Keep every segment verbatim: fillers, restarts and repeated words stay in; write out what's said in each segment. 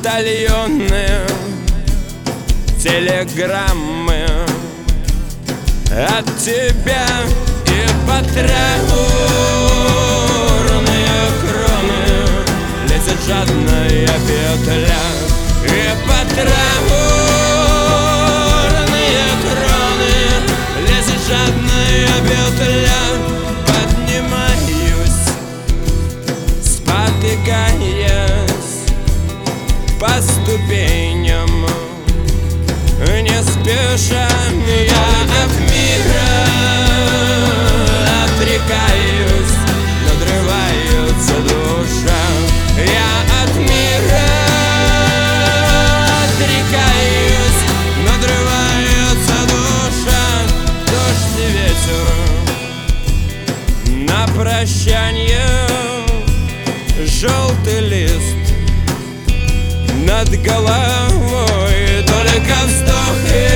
почтальоны, телеграммы от тебя и потраурные кроны лезет жадная петля, и потраурные кроны лезет жадная петля. Поднимаюсь, спотыкаясь по ступеням, не спеша я от мира отрекаюсь, надрывается душа. Я от мира отрекаюсь, надрывается душа. Дождь и ветер на прощанье, желтый лист над головой, только вздохи.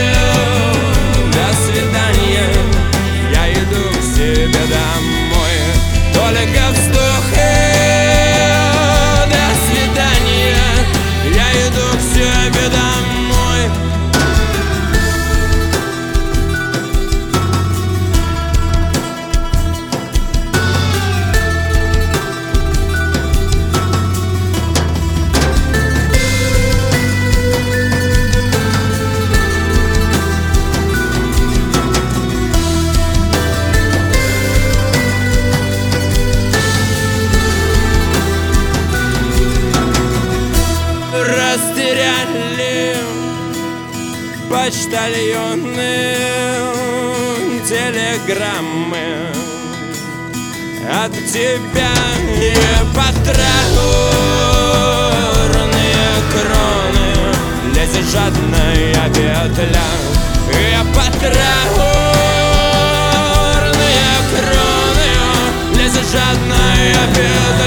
До свидания, я иду к себе домой. Только вздохи. До свидания, я иду к себе домой. Растеряли почтальоны телеграммы от тебя, и потраурные кроны лезет жадная петля, и потраурные кроны лезет жадная петля.